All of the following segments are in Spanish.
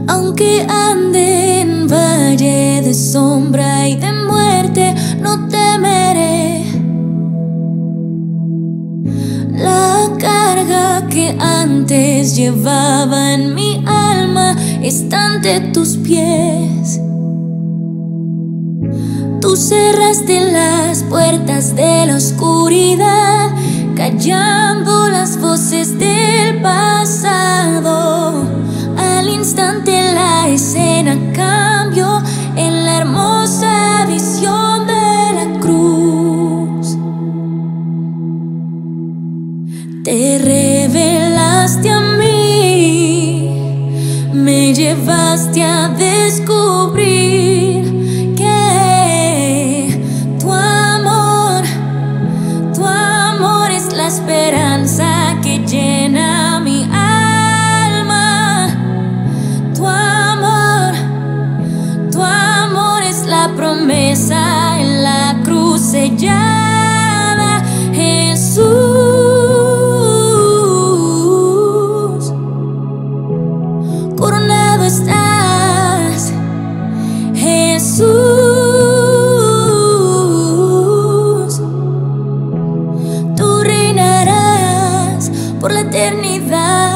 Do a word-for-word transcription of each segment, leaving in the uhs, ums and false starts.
Aunque ande en valle de sombra y de muerte, no temeré. La carga que antes llevaba en mi alma está ante tus pies. Tú cerraste las puertas de la oscuridad, callando las voces del pasado. Al instante la escena cambió en la hermosa visión de la cruz. Te revelaste a mí, me llevaste a descubrir que tu amor, tu amor es la esperanza que llena mi alma. Tu amor, tu amor es la promesa en la cruz sellada, Jesús. Coronado estás, Jesús. Tú reinarás por la eternidad.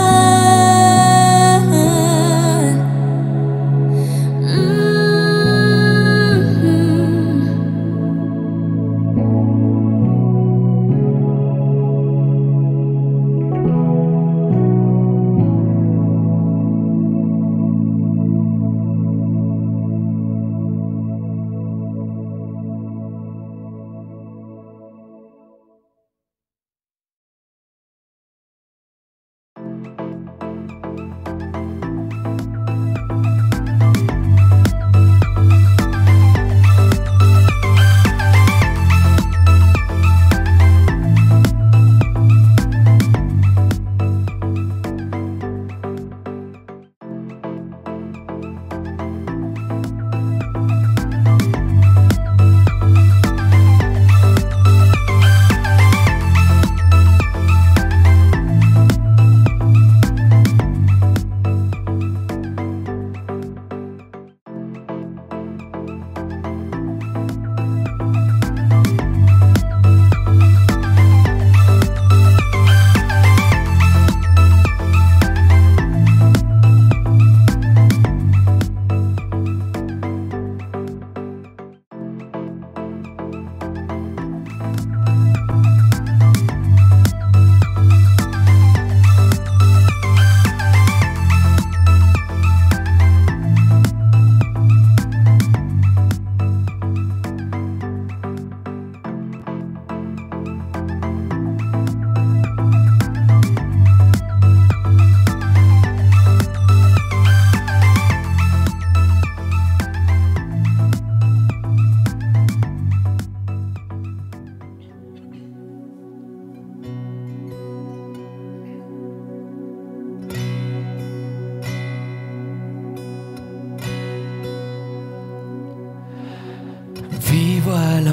Vivo al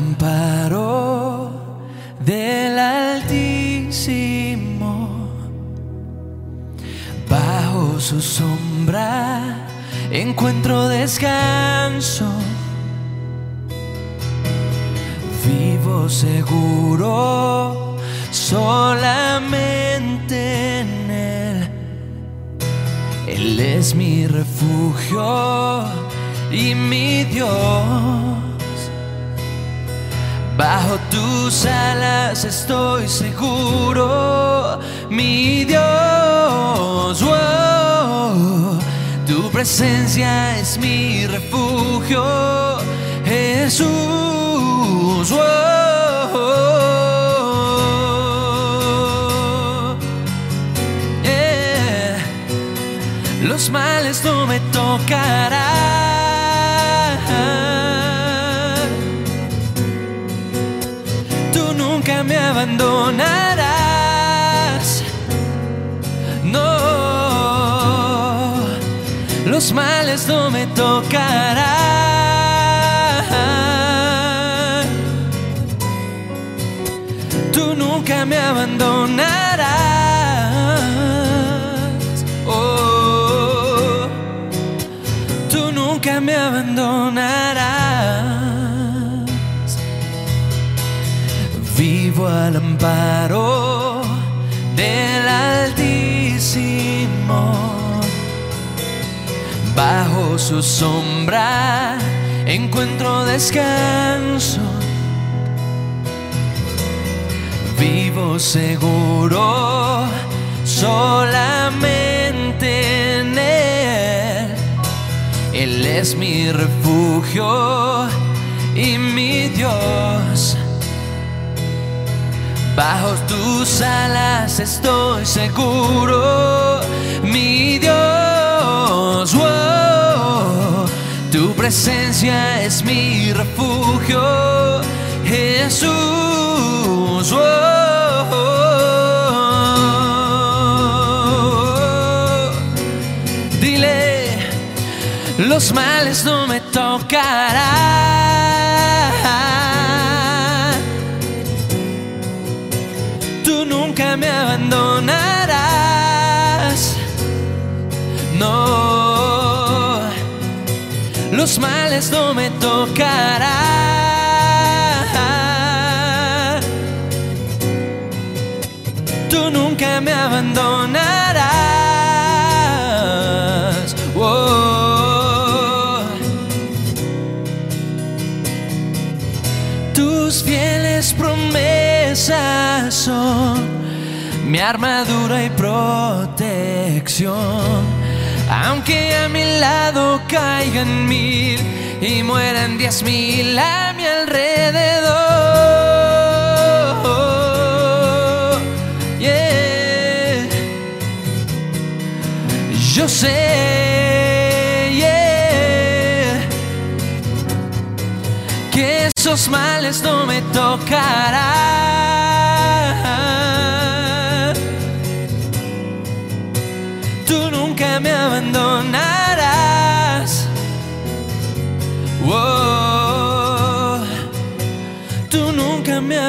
amparo del Altísimo, bajo su sombra encuentro descanso. Vivo seguro solamente en Él. Él es mi refugio y mi Dios. Bajo tus alas estoy seguro, mi Dios. Oh, tu presencia es mi refugio, Jesús. Oh, yeah. Los males no me tocarán. Nunca me abandonarás, no, los males no me tocarán. Tú nunca me abandonarás. Oh, me abandonarás. Vivo al amparo del Altísimo. Bajo su sombra encuentro descanso. Vivo seguro solamente en Él. Él es mi refugio y mi Dios. Bajo tus alas estoy seguro, mi Dios. Oh, tu presencia es mi refugio, Jesús. Oh, dile, los males no me tocarán. Tú nunca me abandonarás. No, los males no me tocarán. Tú nunca me abandonarás. Oh, tus fieles promesas son mi armadura y protección. Aunque a mi lado caigan mil y mueran diez mil a mi alrededor, yeah. Yo sé, yeah, que esos males no me tocarán. Tú nunca me abandonarás. Oh, tú nunca me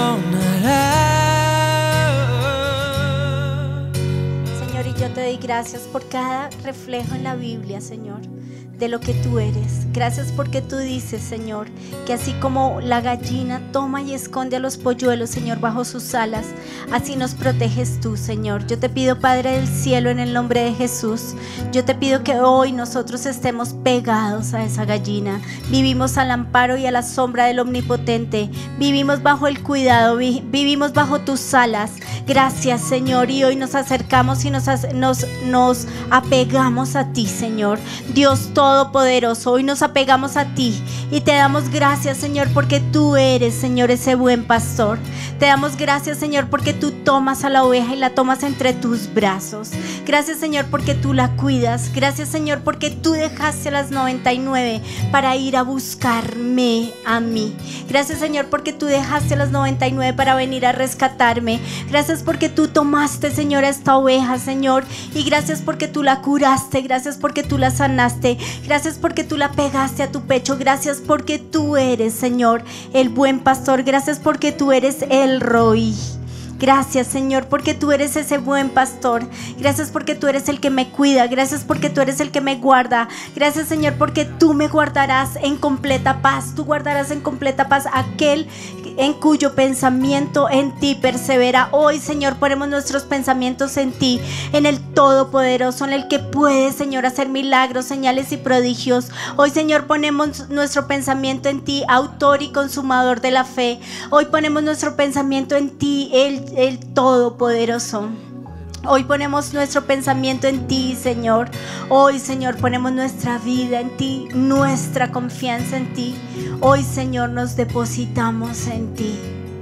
abandonarás. Señor, y yo te doy gracias por cada reflejo en la Biblia, Señor, de lo que tú eres. Gracias porque tú dices, Señor, que así como la gallina toma y esconde a los polluelos, Señor, bajo sus alas, así nos proteges tú, Señor. Yo te pido, Padre del cielo, en el nombre de Jesús, yo te pido que hoy nosotros estemos pegados a esa gallina. Vivimos al amparo y a la sombra del Omnipotente. Vivimos bajo el cuidado, vi- vivimos bajo tus alas. Gracias, Señor, y hoy nos acercamos y nos, nos, nos apegamos a ti, Señor. Dios Todopoderoso, hoy nos apegamos a ti y te damos gracias, Señor, porque tú eres, Señor, ese buen pastor. Te damos gracias, Señor, porque tú tomas a la oveja y la tomas entre tus brazos. Gracias, Señor, porque tú la cuidas. Gracias, Señor, porque tú dejaste a las noventa y nueve para ir a buscarme a mí. Gracias, Señor, porque tú dejaste a las noventa y nueve para venir a rescatarme. Gracias porque tú tomaste, Señor, a esta oveja, Señor, y gracias porque tú la curaste. Gracias porque tú la sanaste. Gracias porque tú la pegaste a tu pecho. Gracias porque tú eres, Señor, el buen pastor. Gracias porque tú eres el Roí. Gracias, Señor, porque tú eres ese buen pastor. Gracias porque tú eres el que me cuida. Gracias porque tú eres el que me guarda. Gracias, Señor, porque tú me guardarás en completa paz. Tú guardarás en completa paz aquel en cuyo pensamiento en ti persevera. Hoy, Señor, ponemos nuestros pensamientos en ti, en el Todopoderoso, en el que puede, Señor, hacer milagros, señales y prodigios. Hoy, Señor, ponemos nuestro pensamiento en ti, autor y consumador de la fe. Hoy ponemos nuestro pensamiento en ti, el, el Todopoderoso. Hoy ponemos nuestro pensamiento en ti, Señor. Hoy, Señor, ponemos nuestra vida en ti, nuestra confianza en ti. Hoy, Señor, nos depositamos en ti.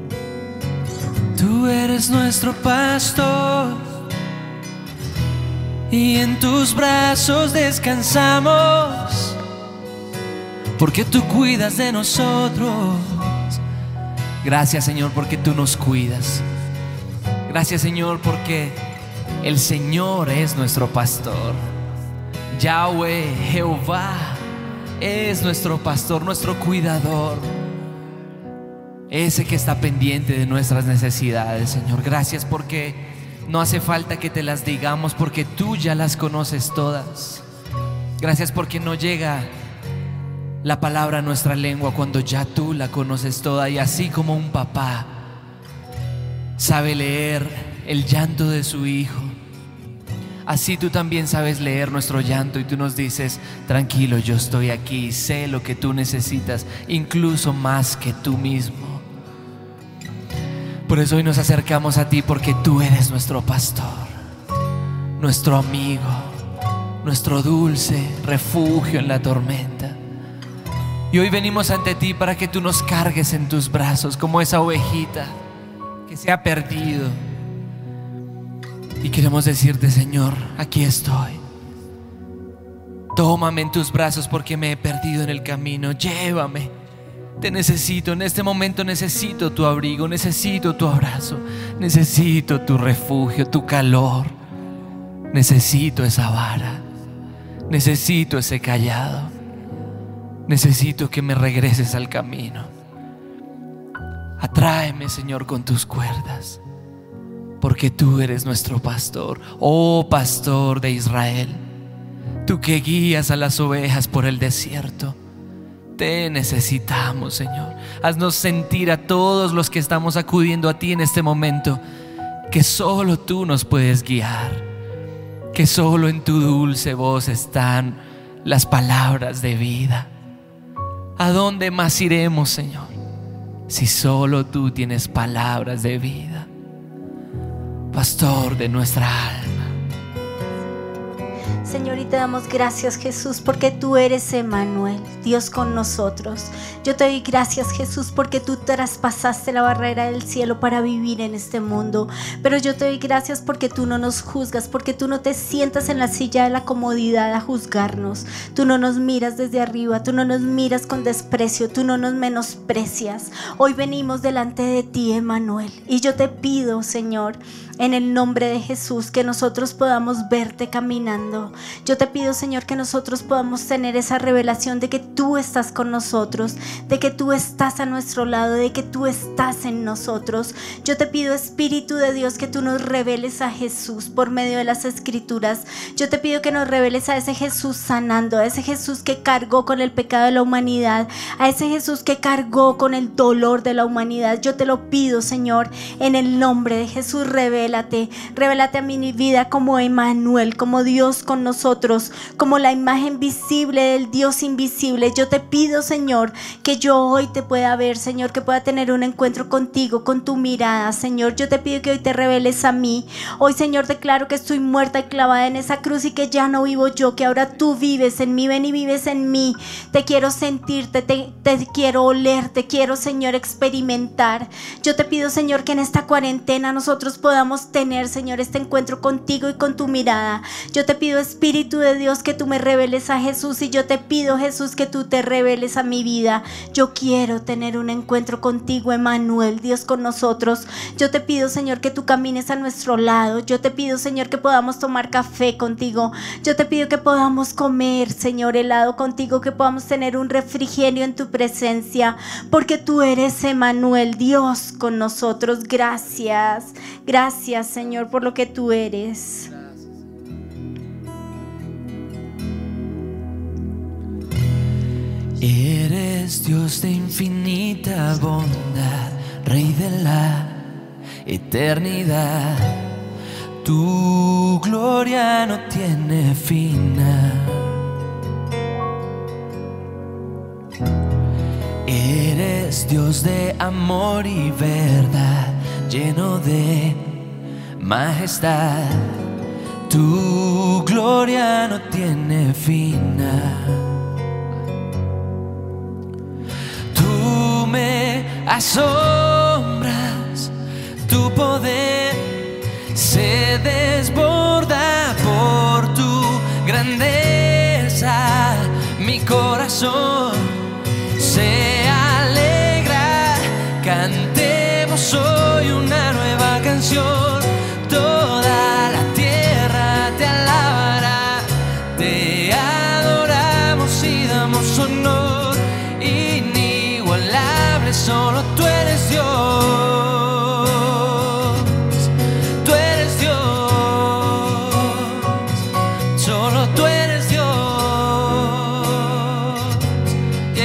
Tú eres nuestro pastor y en tus brazos descansamos, porque tú cuidas de nosotros. Gracias, Señor, porque tú nos cuidas. Gracias, Señor, porque el Señor es nuestro pastor. Yahweh, Jehová, es nuestro pastor, nuestro cuidador, ese que está pendiente de nuestras necesidades, Señor. Gracias porque no hace falta que te las digamos, porque tú ya las conoces todas. Gracias porque no llega la palabra en nuestra lengua cuando ya tú la conoces toda. Y así como un papá sabe leer el llanto de su hijo, así tú también sabes leer nuestro llanto y tú nos dices: tranquilo, yo estoy aquí y sé lo que tú necesitas, incluso más que tú mismo. Por eso hoy nos acercamos a ti, porque tú eres nuestro pastor, nuestro amigo, nuestro dulce refugio en la tormenta. Y hoy venimos ante ti para que tú nos cargues en tus brazos como esa ovejita que se ha perdido. Y queremos decirte: Señor, aquí estoy. Tómame en tus brazos porque me he perdido en el camino. Llévame. Te necesito, en este momento necesito tu abrigo, necesito tu abrazo, necesito tu refugio, tu calor. Necesito esa vara, necesito ese callado, necesito que me regreses al camino. Atráeme, Señor, con tus cuerdas, porque tú eres nuestro pastor, oh pastor de Israel. Tú que guías a las ovejas por el desierto. Te necesitamos, Señor. Haznos sentir a todos los que estamos acudiendo a ti en este momento que solo tú nos puedes guiar, que solo en tu dulce voz están las palabras de vida. ¿A dónde más iremos, Señor, si solo tú tienes palabras de vida? Pastor de nuestra alma. Señor, y te damos gracias, Jesús, porque tú eres Emmanuel, Dios con nosotros. Yo te doy gracias, Jesús, porque tú traspasaste la barrera del cielo para vivir en este mundo. Pero yo te doy gracias porque tú no nos juzgas, porque tú no te sientas en la silla de la comodidad a juzgarnos. Tú no nos miras desde arriba, tú no nos miras con desprecio, tú no nos menosprecias. Hoy venimos delante de ti, Emmanuel, y yo te pido, Señor, en el nombre de Jesús, que nosotros podamos verte caminando. Yo te pido, Señor, que nosotros podamos tener esa revelación de que tú estás con nosotros, de que tú estás a nuestro lado, de que tú estás en nosotros. Yo te pido, Espíritu de Dios, que tú nos reveles a Jesús por medio de las Escrituras. Yo te pido que nos reveles a ese Jesús sanando, a ese Jesús que cargó con el pecado de la humanidad, a ese Jesús que cargó con el dolor de la humanidad. Yo te lo pido, Señor, en el nombre de Jesús. Revélate, revélate a mi vida como Emmanuel, como Dios con nosotros, como la imagen visible del Dios invisible. Yo te pido, Señor, que yo hoy te pueda ver, Señor, que pueda tener un encuentro contigo, con tu mirada, Señor. Yo te pido que hoy te reveles a mí. Hoy, Señor, declaro que estoy muerta y clavada en esa cruz y que ya no vivo yo, que ahora tú vives en mí. Ven y vives en mí. Te quiero sentirte, te, te quiero oler, te quiero, Señor, experimentar. Yo te pido, Señor, que en esta cuarentena nosotros podamos tener, Señor, este encuentro contigo y con tu mirada. Yo te pido, Espíritu de Dios, que tú me reveles a Jesús, y yo te pido, Jesús, que tú te reveles a mi vida. Yo quiero tener un encuentro contigo, Emmanuel, Dios con nosotros. Yo te pido, Señor, que tú camines a nuestro lado. Yo te pido, Señor, que podamos tomar café contigo. Yo te pido que podamos comer, Señor, helado contigo, que podamos tener un refrigerio en tu presencia, porque tú eres Emmanuel, Dios con nosotros. Gracias, gracias, Señor, por lo que tú eres. Eres Dios de infinita bondad, Rey de la eternidad. Tu gloria no tiene final. Eres Dios de amor y verdad, lleno de majestad. Tu gloria no tiene final. Tú me asombras, tu poder se desborda por tu grandeza. Mi corazón se alegra, cantemos hoy una nueva canción. Toda la tierra te alabará, te adoramos y damos honor. Inigualable, solo tú eres Dios. Tú eres Dios, solo tú eres Dios.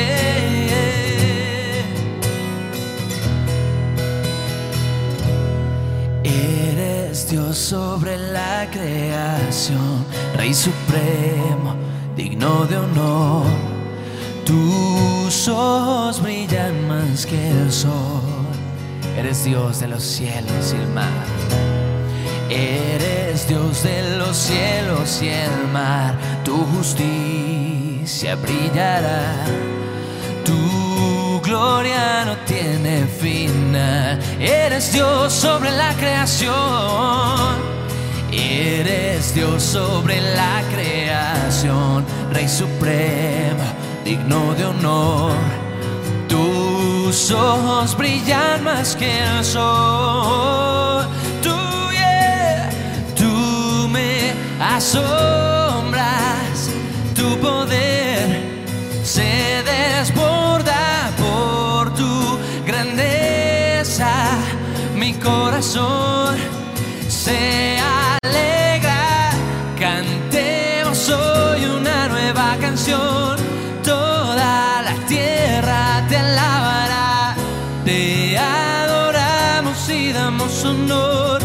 creación, Rey supremo, digno de honor. Tus ojos brillan más que el sol. Eres Dios de los cielos y el mar. Eres Dios de los cielos y el mar. Tu justicia brillará. Tu gloria no tiene final. Eres Dios sobre la creación. Eres Dios sobre la creación. Rey supremo, digno de honor. Tus ojos brillan más que el sol. Tú, yeah, tú me asombras. Tu poder se desborda por tu grandeza. Mi corazón se alegra. Cantemos hoy una nueva canción. Toda la tierra te alabará. Te adoramos y damos honor.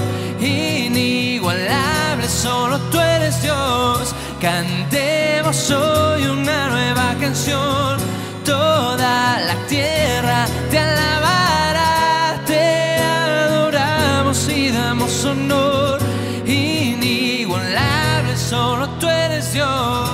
Inigualable, solo tú eres Dios. Cantemos hoy una nueva canción. Toda la tierra te alabará. Te adoramos y damos honor. Inigualable, solo tú eres Dios.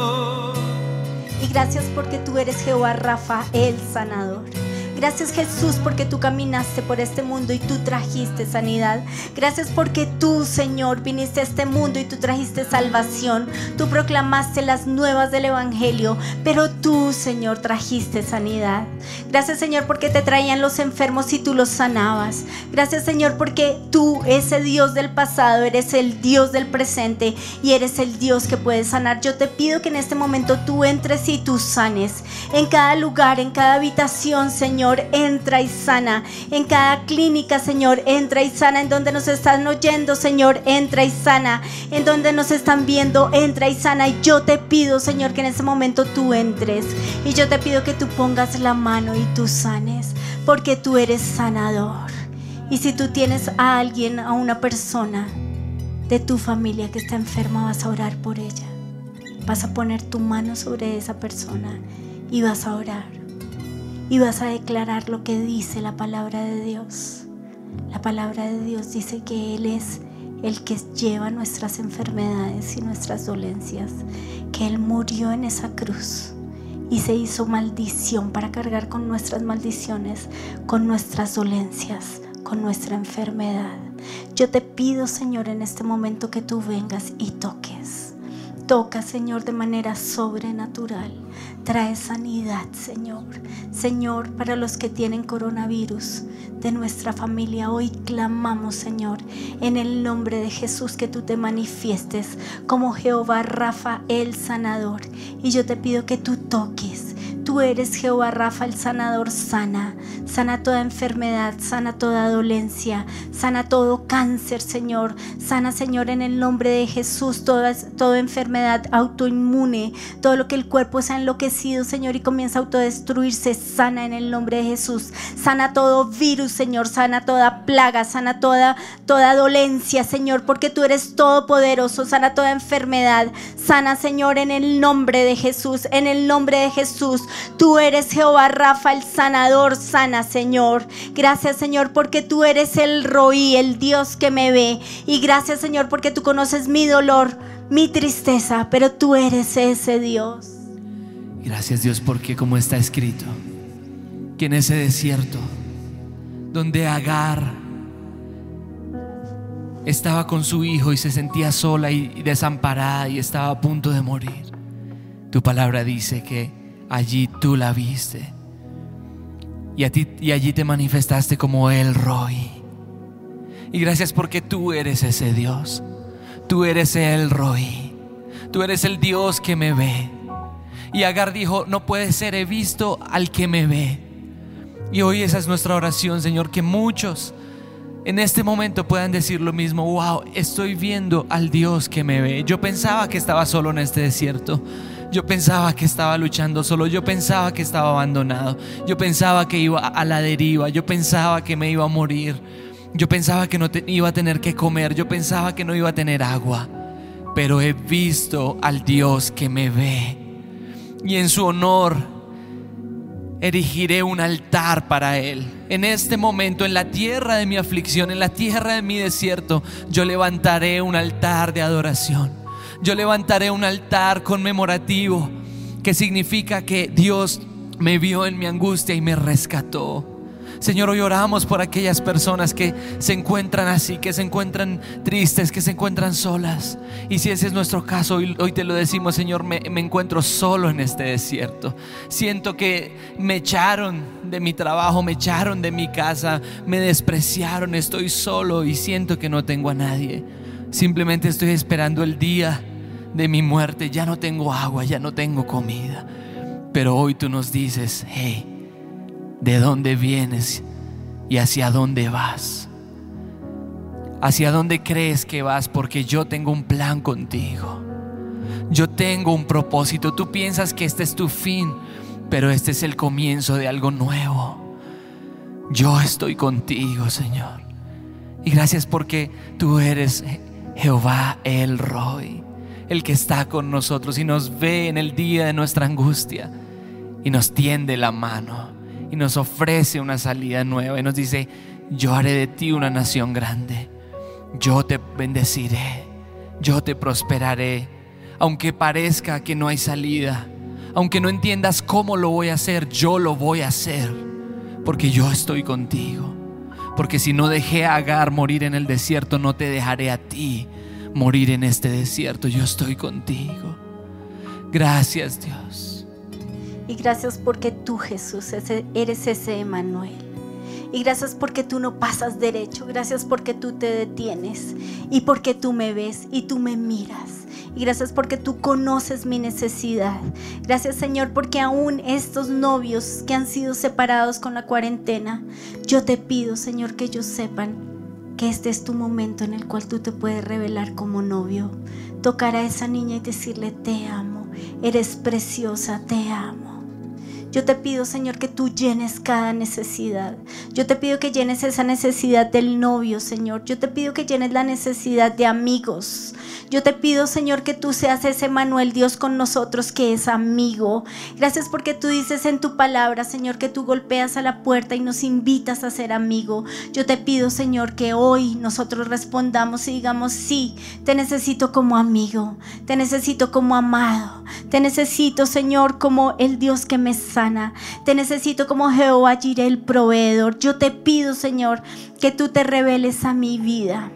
Gracias porque tú eres Jehová Rafa, el sanador. Gracias, Jesús, porque tú caminaste por este mundo y tú trajiste sanidad. Gracias porque tú, Señor, viniste a este mundo y tú trajiste salvación. Tú proclamaste las nuevas del Evangelio, pero tú, Señor, trajiste sanidad. Gracias, Señor, porque te traían los enfermos y tú los sanabas. Gracias, Señor, porque tú, ese Dios del pasado, eres el Dios del presente y eres el Dios que puede sanar. Yo te pido que en este momento tú entres y tú sanes. En cada lugar, en cada habitación, Señor, entra y sana. En cada clínica, Señor, entra y sana. En donde nos están oyendo, Señor, entra y sana. En donde nos están viendo, entra y sana. Y yo te pido, Señor, que en este momento tú entres. Y yo te pido que tú pongas la mano y tú sanes, porque tú eres sanador. Y si tú tienes a alguien, a una persona de tu familia que está enferma, vas a orar por ella. Vas a poner tu mano sobre esa persona y vas a orar. Y vas a declarar lo que dice la palabra de Dios. La palabra de Dios dice que Él es el que lleva nuestras enfermedades y nuestras dolencias, que Él murió en esa cruz y se hizo maldición para cargar con nuestras maldiciones, con nuestras dolencias, con nuestra enfermedad. Yo te pido, Señor, en este momento que tú vengas y toques. Toca, Señor, de manera sobrenatural. Trae sanidad, Señor. Señor, para los que tienen coronavirus de nuestra familia, hoy clamamos, Señor, en el nombre de Jesús, que tú te manifiestes como Jehová Rafa, el sanador. Y yo te pido que tú toques. Tú eres Jehová Rafa, el sanador. Sana, sana toda enfermedad, sana toda dolencia, sana todo cáncer, Señor. Sana, Señor, en el nombre de Jesús, toda, toda enfermedad autoinmune, todo lo que el cuerpo se ha enloquecido, Señor, y comienza a autodestruirse. Sana en el nombre de Jesús. Sana todo virus, Señor. Sana toda plaga, sana toda, toda dolencia, Señor, porque tú eres todopoderoso. Sana toda enfermedad. Sana, Señor, en el nombre de Jesús. En el nombre de Jesús. Tú eres Jehová Rafa, el sanador. Sana, Señor. Gracias, Señor, porque tú eres el Roí, el Dios que me ve. Y gracias, Señor, porque tú conoces mi dolor, mi tristeza, pero tú eres ese Dios. Gracias, Dios, porque como está escrito, que en ese desierto donde Agar estaba con su hijo y se sentía sola y desamparada y estaba a punto de morir, tu palabra dice que allí tú la viste y, a ti, y allí te manifestaste como el Roí. Y gracias porque tú eres ese Dios. Tú eres el Roí. Tú eres el Dios que me ve. Y Agar dijo: no puede ser, he visto al que me ve. Y hoy esa es nuestra oración, Señor, que muchos en este momento puedan decir lo mismo: wow, estoy viendo al Dios que me ve. Yo pensaba que estaba solo en este desierto. Yo pensaba que estaba luchando solo. Yo pensaba que estaba abandonado. Yo pensaba que iba a la deriva. Yo pensaba que me iba a morir. Yo pensaba que no te, iba a tener que comer. Yo pensaba que no iba a tener agua. pero he visto al Dios que me ve, y en su honor erigiré un altar para Él. En este momento, en la tierra de mi aflicción, en la tierra de mi desierto, yo levantaré un altar de adoración. Yo levantaré un altar conmemorativo, que significa que Dios me vio en mi angustia y me rescató. Señor, hoy oramos por aquellas personas que se encuentran así, que se encuentran tristes, que se encuentran solas. Y si ese es nuestro caso, hoy, hoy te lo decimos, Señor, me, me encuentro solo en este desierto. Siento que me echaron de mi trabajo, me echaron de mi casa, me despreciaron, estoy solo y siento que no tengo a nadie. Simplemente estoy esperando el día de mi muerte. Ya no tengo agua, ya no tengo comida. Pero hoy tú nos dices: hey, ¿de dónde vienes y hacia dónde vas? ¿Hacia dónde crees que vas? Porque yo tengo un plan contigo. Yo tengo un propósito. Tú piensas que este es tu fin, pero este es el comienzo de algo nuevo. Yo estoy contigo, Señor. Y gracias porque tú eres Jehová El Roi, el que está con nosotros y nos ve en el día de nuestra angustia y nos tiende la mano y nos ofrece una salida nueva y nos dice: yo haré de ti una nación grande, yo te bendeciré, yo te prosperaré. Aunque parezca que no hay salida, aunque no entiendas cómo lo voy a hacer, yo lo voy a hacer, porque yo estoy contigo. Porque si no dejé a Agar morir en el desierto, no te dejaré a ti morir en este desierto. Yo estoy contigo. Gracias, Dios. Y gracias porque tú, Jesús, eres ese Emmanuel. Y gracias porque tú no pasas derecho. Gracias porque tú te detienes y porque tú me ves y tú me miras. Y gracias porque tú conoces mi necesidad. Gracias, Señor, porque aún estos novios que han sido separados con la cuarentena, yo te pido, Señor, que ellos sepan que este es tu momento en el cual tú te puedes revelar como novio. Tocar a esa niña y decirle: te amo, eres preciosa, te amo. Yo te pido, Señor, que tú llenes cada necesidad. Yo te pido que llenes esa necesidad del novio, Señor. Yo te pido que llenes la necesidad de amigos. Yo te pido, Señor, que tú seas ese Emmanuel, Dios con nosotros, que es amigo. Gracias porque tú dices en tu palabra, Señor, que tú golpeas a la puerta y nos invitas a ser amigo. Yo te pido, Señor, que hoy nosotros respondamos y digamos: sí, te necesito como amigo, te necesito como amado, te necesito, Señor, como el Dios que me sana. Te necesito como Jehová Jireh, el proveedor. Yo te pido, Señor, que tú te reveles a mi vida.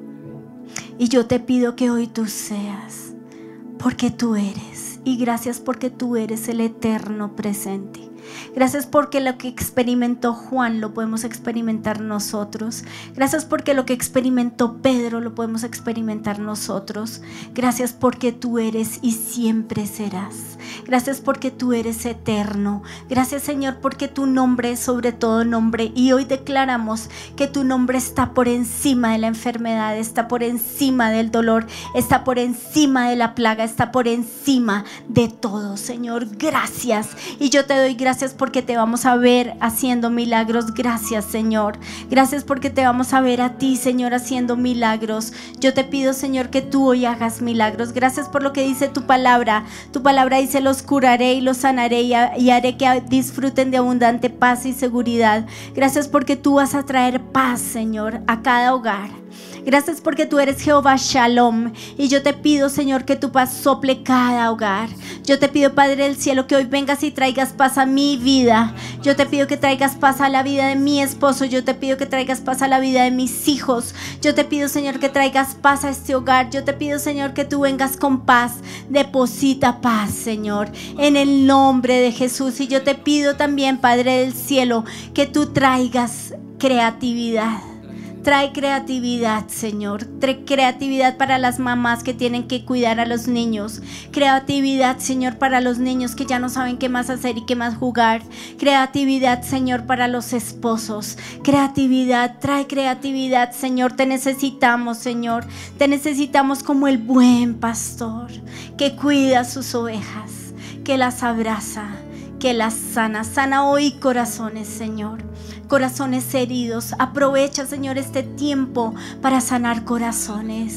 Y yo te pido que hoy tú seas, porque tú eres. Y gracias porque tú eres el eterno presente. Gracias porque lo que experimentó Juan lo podemos experimentar nosotros. Gracias porque lo que experimentó Pedro lo podemos experimentar nosotros. Gracias porque tú eres y siempre serás. Gracias porque tú eres eterno. Gracias, Señor, porque tu nombre es sobre todo nombre. Y hoy declaramos que tu nombre está por encima de la enfermedad, está por encima del dolor, está por encima de la plaga, está por encima de todo, Señor. Gracias. Y yo te doy gracias porque te vamos a ver haciendo milagros. Gracias, Señor. Gracias porque te vamos a ver a ti, Señor, haciendo milagros. Yo te pido, Señor, que tú hoy hagas milagros. Gracias por lo que dice tu palabra. Tu palabra dice: los curaré y los sanaré y haré que disfruten de abundante paz y seguridad. Gracias porque tú vas a traer paz, Señor, a cada hogar. Gracias porque tú eres Jehová Shalom. Y yo te pido, Señor, que tu paz sople cada hogar. Yo te pido, Padre del cielo, que hoy vengas y traigas paz a mi vida. Yo te pido que traigas paz a la vida de mi esposo. Yo te pido que traigas paz a la vida de mis hijos. Yo te pido, Señor, que traigas paz a este hogar. Yo te pido, Señor, que tú vengas con paz. Deposita paz, Señor, en el nombre de Jesús. Y yo te pido también, Padre del cielo, que tú traigas creatividad. Trae creatividad, Señor. Trae creatividad para las mamás que tienen que cuidar a los niños. Creatividad, Señor, para los niños que ya no saben qué más hacer y qué más jugar. Creatividad, Señor, para los esposos. Creatividad, trae creatividad, Señor. Te necesitamos, Señor. Te necesitamos como el buen pastor que cuida sus ovejas, que las abraza, que las sana. Sana hoy corazones, Señor. Corazones heridos. Aprovecha, Señor, este tiempo para sanar corazones.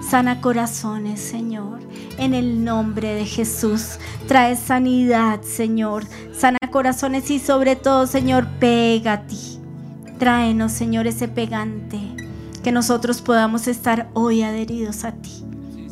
Sana corazones, Señor, en el nombre de Jesús. Trae sanidad, Señor. Sana corazones y sobre todo, Señor, pega a ti. Tráenos, Señor, ese pegante, que nosotros podamos estar hoy adheridos a ti.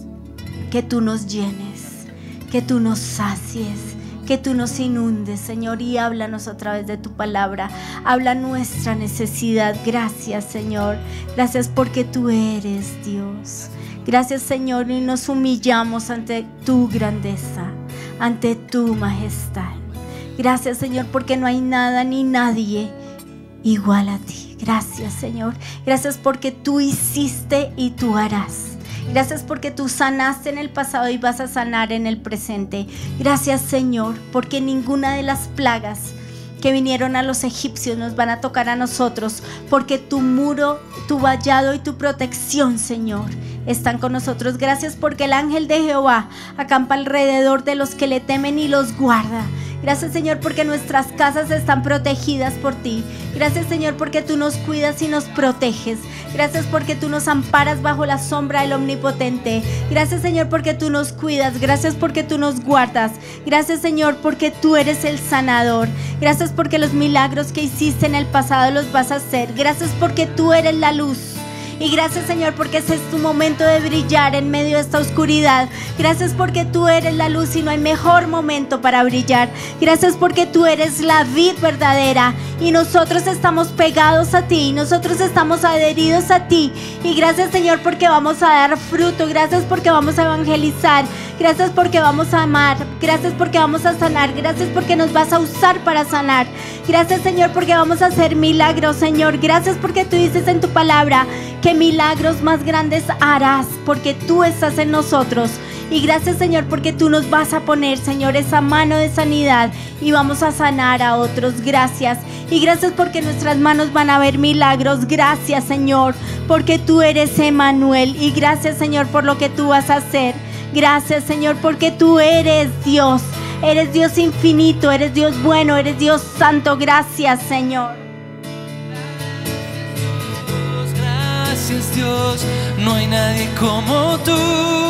Que tú nos llenes, que tú nos sacies, que tú nos inundes, Señor, y háblanos a través de tu palabra. Habla nuestra necesidad. Gracias, Señor. Gracias porque tú eres Dios. Gracias, Señor, y nos humillamos ante tu grandeza, ante tu majestad. Gracias, Señor, porque no hay nada ni nadie igual a ti. Gracias, Señor. Gracias porque tú hiciste y tú harás. Gracias porque tú sanaste en el pasado y vas a sanar en el presente. Gracias, Señor, porque ninguna de las plagas que vinieron a los egipcios nos van a tocar a nosotros, porque tu muro, tu vallado y tu protección, Señor, están con nosotros. Gracias porque el ángel de Jehová acampa alrededor de los que le temen y los guarda. Gracias, Señor, porque nuestras casas están protegidas por ti. Gracias, Señor, porque tú nos cuidas y nos proteges. Gracias porque tú nos amparas bajo la sombra del Omnipotente. Gracias, Señor, porque tú nos cuidas. Gracias porque tú nos guardas. Gracias, Señor, porque tú eres el sanador. Gracias porque los milagros que hiciste en el pasado los vas a hacer. Gracias porque tú eres la luz. Y gracias, Señor, porque ese es tu momento de brillar en medio de esta oscuridad. Gracias porque tú eres la luz y no hay mejor momento para brillar. Gracias porque tú eres la vid verdadera y nosotros estamos pegados a ti, nosotros estamos adheridos a ti. Y gracias, Señor, porque vamos a dar fruto. Gracias porque vamos a evangelizar. Gracias porque vamos a amar. Gracias porque vamos a sanar. Gracias porque nos vas a usar para sanar. Gracias, Señor, porque vamos a hacer milagros, Señor. Gracias porque tú dices en tu palabra que milagros más grandes harás, porque tú estás en nosotros. Y gracias, Señor, porque tú nos vas a poner, Señor, esa mano de sanidad y vamos a sanar a otros. Gracias. Y gracias porque nuestras manos van a ver milagros. Gracias, Señor, porque tú eres Emmanuel. Y gracias, Señor, por lo que tú vas a hacer. Gracias, Señor, porque tú eres Dios. Eres Dios infinito, eres Dios bueno, eres Dios santo. Gracias, Señor. Gracias, Dios, no hay nadie como tú.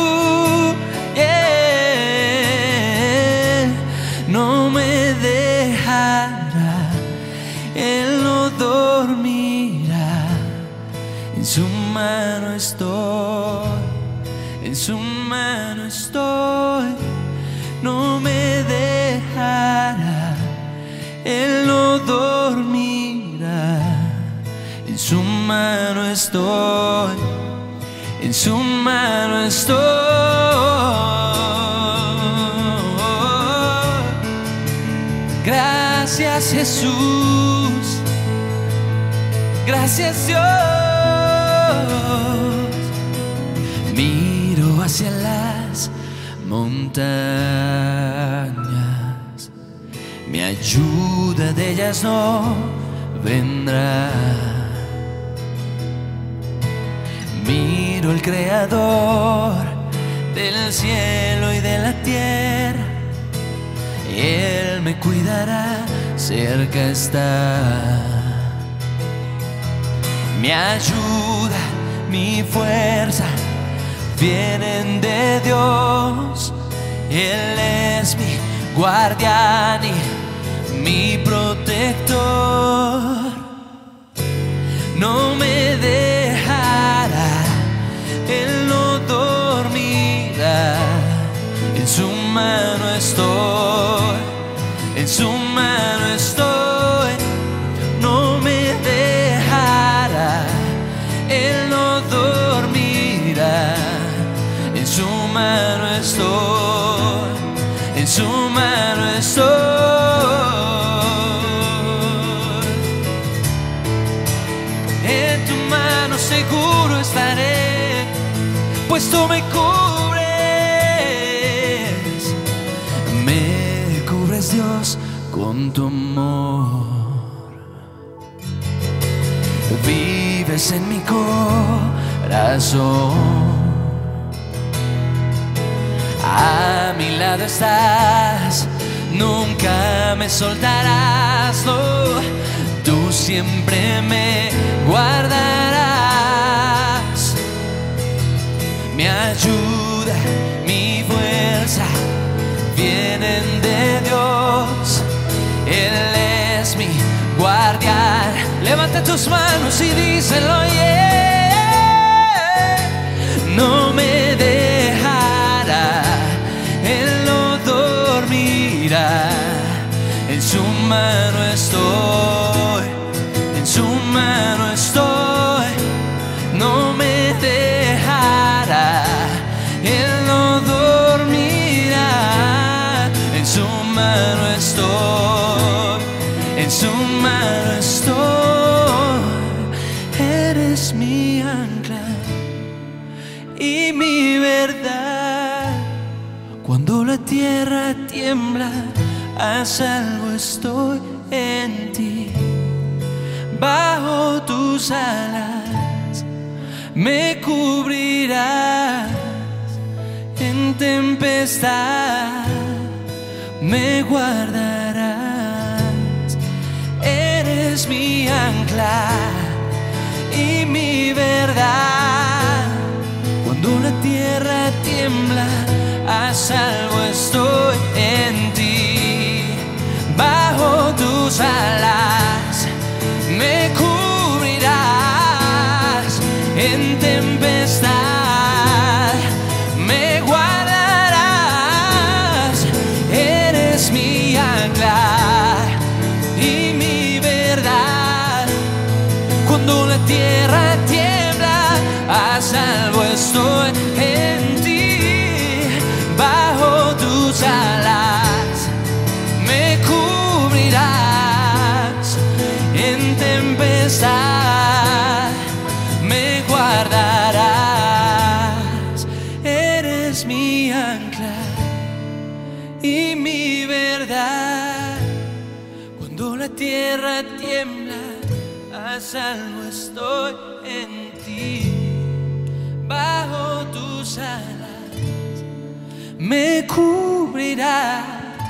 Yeah. No me dejará, Él no dormirá. En su mano estoy, en su mano estoy. No me dejará, Él no dormirá. En su mano estoy, en su mano estoy. Gracias, Jesús. Gracias, Dios. Miro hacia las montañas, mi ayuda de ellas no vendrá. Miro al Creador del cielo y de la tierra, Él me cuidará, cerca está. Mi ayuda, mi fuerza vienen de Dios. Él es mi guardián y mi protector. No me dejará, Él no dormirá. En su mano estoy, en su mano estoy. No me dejará, Él no dormirá. En su mano estoy, en su mano estoy. En tu mano seguro estaré, pues tú me cubres. Me cubres, Dios, con tu amor. Vives en mi corazón. A mi lado estás, nunca me soltarás, no, tú siempre me guardarás. Mi ayuda, mi fuerza vienen de Dios. Él es mi guardián. Levanta tus manos y díselo, yeah. No me dejará, Él no dormirá. En su mano estoy, en su mano estoy. No me dejará, Él no dormirá. En su mano estoy, en su mano estoy. Eres mi ancla y mi verdad. Cuando la tierra tiembla, a salvo estoy en ti. Bajo tus alas me cubrirás. En tempestad me guardarás. Eres mi ancla y mi verdad. Cuando la tierra tiembla, a salvo estoy en ti. Bajo tus alas me cubrirás. En tempestad me guardarás. Eres mi ancla y mi verdad. Cuando la tierra tiembla, a salvo estoy en ti. Bajo tus alas me cubrirás. En tempestad me guardarás. Eres mi ancla y mi verdad. Cuando la tierra tiembla, a salvo estoy en ti. Bajo tus alas me cubrirás.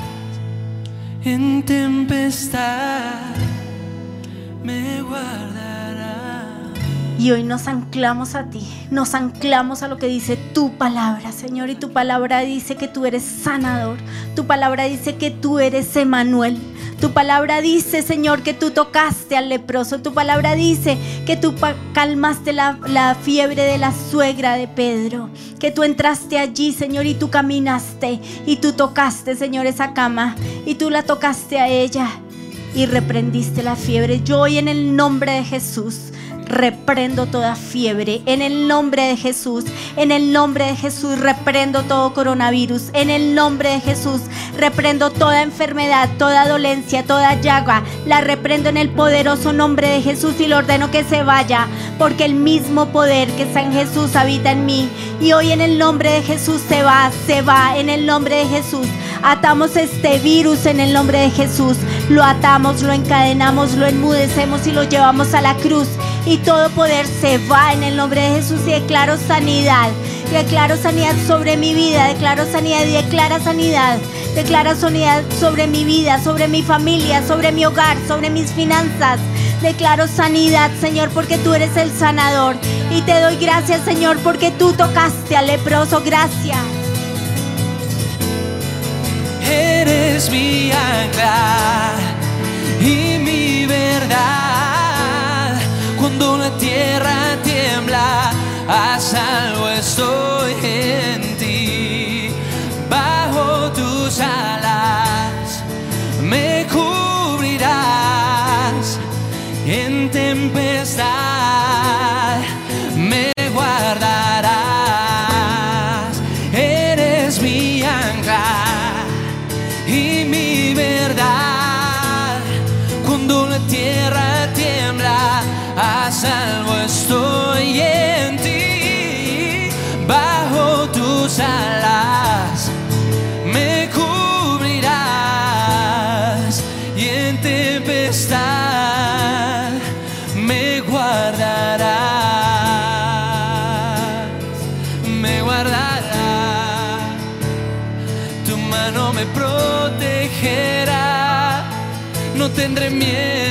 En tempestad me guardarás. Y hoy nos anclamos a ti, nos anclamos a lo que dice tu palabra, Señor. Y tu palabra dice que tú eres sanador. Tu palabra dice que tú eres Emmanuel. Tu palabra dice, Señor, que tú tocaste al leproso. Tu palabra dice que tú calmaste la, la fiebre de la suegra de Pedro. Que tú entraste allí, Señor, y tú caminaste y tú tocaste, Señor, esa cama. Y tú la tocaste a ella y reprendiste la fiebre. Yo hoy en el nombre de Jesús reprendo toda fiebre. En el nombre de Jesús, en el nombre de Jesús reprendo todo coronavirus. En el nombre de Jesús reprendo toda enfermedad, toda dolencia, toda llaga. La reprendo en el poderoso nombre de Jesús y le ordeno que se vaya, porque el mismo poder que está en Jesús habita en mí. Y hoy en el nombre de Jesús se va, se va. En el nombre de Jesús atamos este virus. En el nombre de Jesús lo atamos, lo encadenamos, lo enmudecemos y lo llevamos a la cruz. Y todo poder se va en el nombre de Jesús. Y declaro sanidad, declaro sanidad sobre mi vida, declaro sanidad y declara sanidad. Declara sanidad sobre mi vida, sobre mi familia, sobre mi hogar, sobre mis finanzas. Declaro sanidad, Señor, porque tú eres el sanador. Y te doy gracias, Señor, porque tú tocaste al leproso. Gracias. Eres mi ancla y mi verdad. Cuando la tierra tiembla, a salvo estoy en ti. Bajo tus alas me cubrirás. En tempestad me guardarás. Eres mi ancla y mi verdad. Cuando la tierra tiembla, a salvo estoy en ti. Bajo tus alas me cubrirás. Y en tempestad me guardarás. Me guardarás. Tu mano me protegerá. No tendré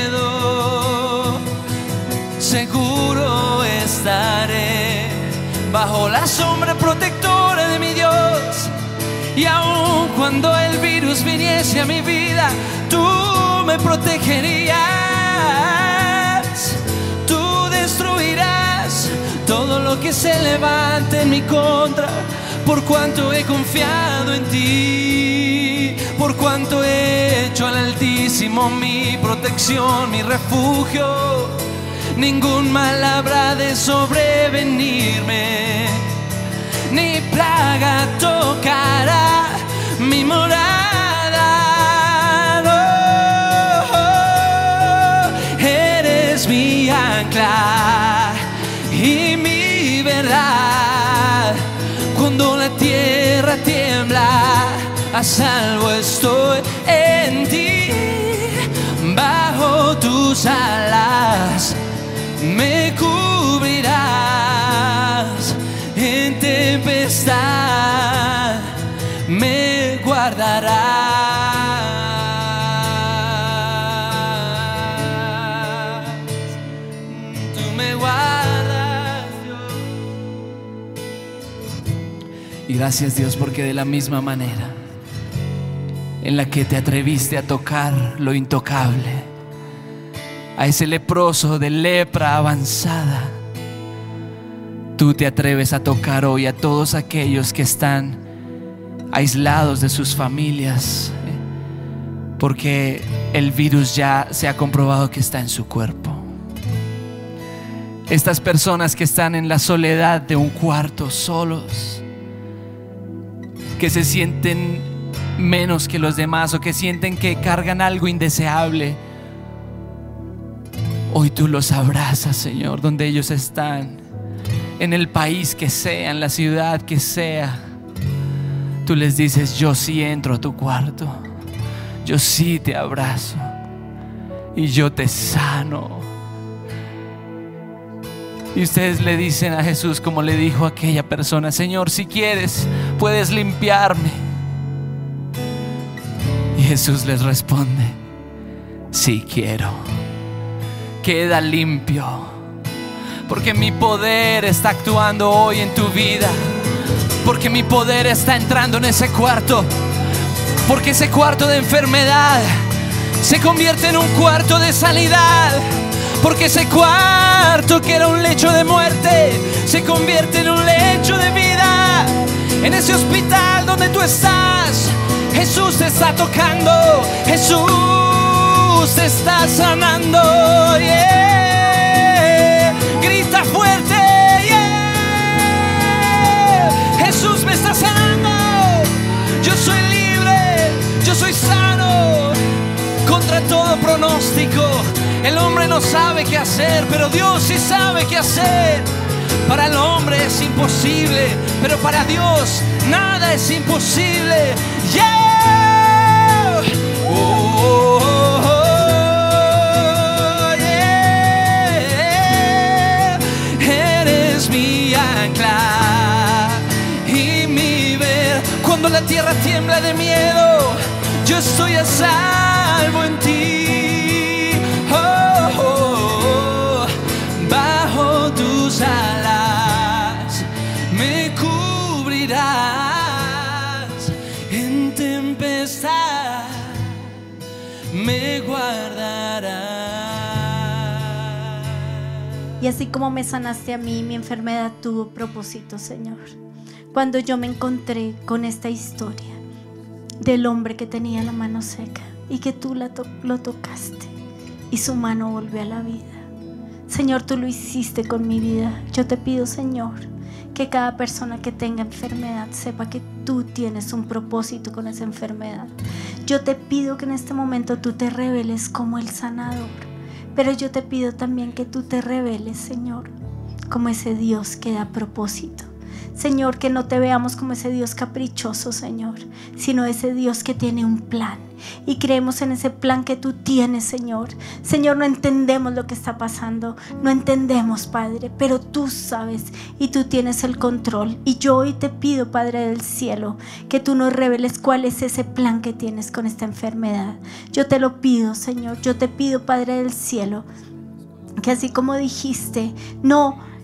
miedo, seguro estaré bajo la sombra protectora de mi Dios. Y aun cuando el virus viniese a mi vida, tú me protegerías. Tú destruirás todo lo que se levante en mi contra, por cuanto he confiado en ti, por cuanto he hecho al Altísimo mi protección, mi refugio. Ningún mal habrá de sobrevenirme, ni plaga tocará mi morada. Oh, eres mi ancla y mi verdad. Cuando la tierra tiembla, a salvo estoy en ti. Bajo tus alas me cubrirás, en tempestad me guardarás. Tú me guardas, Dios. Y gracias, Dios, porque de la misma manera en la que te atreviste a tocar lo intocable, a ese leproso de lepra avanzada, tú te atreves a tocar hoy a todos aquellos que están aislados de sus familias, porque el virus ya se ha comprobado que está en su cuerpo. Estas personas que están en la soledad de un cuarto, solos, que se sienten menos que los demás o que sienten que cargan algo indeseable, hoy tú los abrazas, Señor, donde ellos están, en el país que sea, en la ciudad que sea. Tú les dices: yo sí entro a tu cuarto, yo sí te abrazo y yo te sano. Y ustedes le dicen a Jesús, como le dijo a aquella persona: Señor, si quieres, puedes limpiarme. Y Jesús les responde: sí quiero, queda limpio, porque mi poder está actuando hoy en tu vida, porque mi poder está entrando en ese cuarto, porque ese cuarto de enfermedad se convierte en un cuarto de sanidad, porque ese cuarto que era un lecho de muerte se convierte en un lecho de vida. En ese hospital donde tú estás, Jesús te está tocando, Jesús te está sanando, yeah. Grita fuerte, yeah. Jesús me está sanando. Yo soy libre, yo soy sano. Contra todo pronóstico, el hombre no sabe qué hacer, pero Dios sí sabe qué hacer. Para el hombre es imposible, pero para Dios nada es imposible. Yeah. Oh, oh, oh, yeah. Eres mi ancla y mi ver. Cuando la tierra tiembla de miedo, yo estoy a salvo en ti. Oh, oh, oh. Bajo tus alas me cubrirás, en tempestad me guardarás. Y así como me sanaste a mí, mi enfermedad tuvo propósito, Señor. Cuando yo me encontré con esta historia del hombre que tenía la mano seca y que tú la to- lo tocaste y su mano volvió a la vida. Señor, tú lo hiciste con mi vida. Yo te pido, Señor, que cada persona que tenga enfermedad sepa que tú tienes un propósito con esa enfermedad. Yo te pido que en este momento tú te reveles como el sanador, pero yo te pido también que tú te reveles, Señor, como ese Dios que da propósito. Señor, que no te veamos como ese Dios caprichoso, Señor, sino ese Dios que tiene un plan. Y creemos en ese plan que tú tienes, Señor. Señor, no entendemos lo que está pasando, no entendemos, Padre, pero tú sabes y tú tienes el control. Y yo hoy te pido, Padre del cielo, que tú nos reveles cuál es ese plan que tienes con esta enfermedad. Yo te lo pido, Señor, yo te pido, Padre del cielo, que así como dijiste, no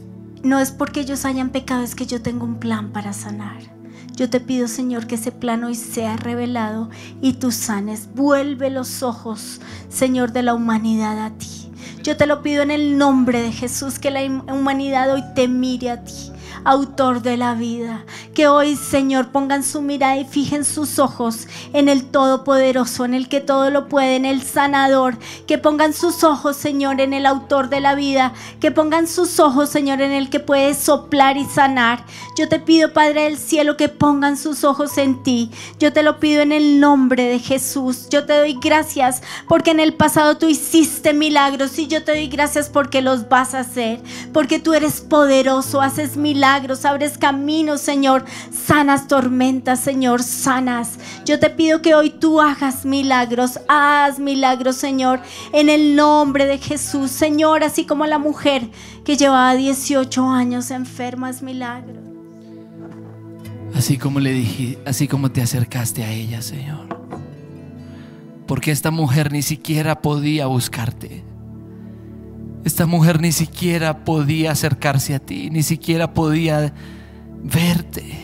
no es porque ellos hayan pecado, es que yo tengo un plan para sanar. Yo te pido, Señor, que ese plan hoy sea revelado y tú sanes. Vuelve los ojos, Señor, de la humanidad a ti. Yo te lo pido en el nombre de Jesús, que la humanidad hoy te mire a ti, autor de la vida. Que hoy, Señor, pongan su mirada y fijen sus ojos en el Todopoderoso, en el que todo lo puede, en el Sanador. Que pongan sus ojos, Señor, en el autor de la vida. Que pongan sus ojos, Señor, en el que puede soplar y sanar. Yo te pido, Padre del cielo, que pongan sus ojos en ti. Yo te lo pido en el nombre de Jesús. Yo te doy gracias porque en el pasado tú hiciste milagros, y yo te doy gracias porque los vas a hacer, porque tú eres poderoso, haces milagros, abres caminos, Señor, sanas tormentas, Señor, sanas. Yo te pido que hoy tú hagas milagros, haz milagros, Señor, en el nombre de Jesús, Señor, así como la mujer que llevaba dieciocho años enferma, haz milagros. Así como le dije, así como te acercaste a ella, Señor, porque esta mujer ni siquiera podía buscarte. Esta mujer ni siquiera podía acercarse a ti, ni siquiera podía verte.